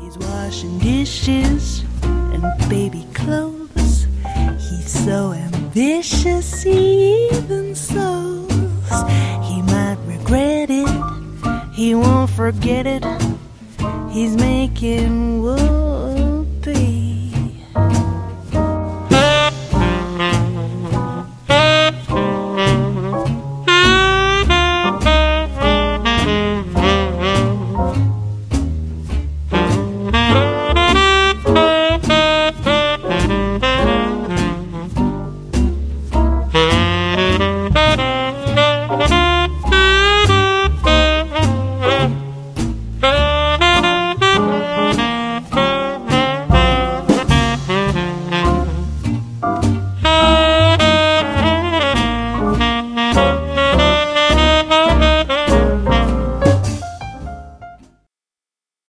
He's washing dishes and baby clothes. He's so ambitious, he even sews. He might regret it, he won't forget it. He's making wool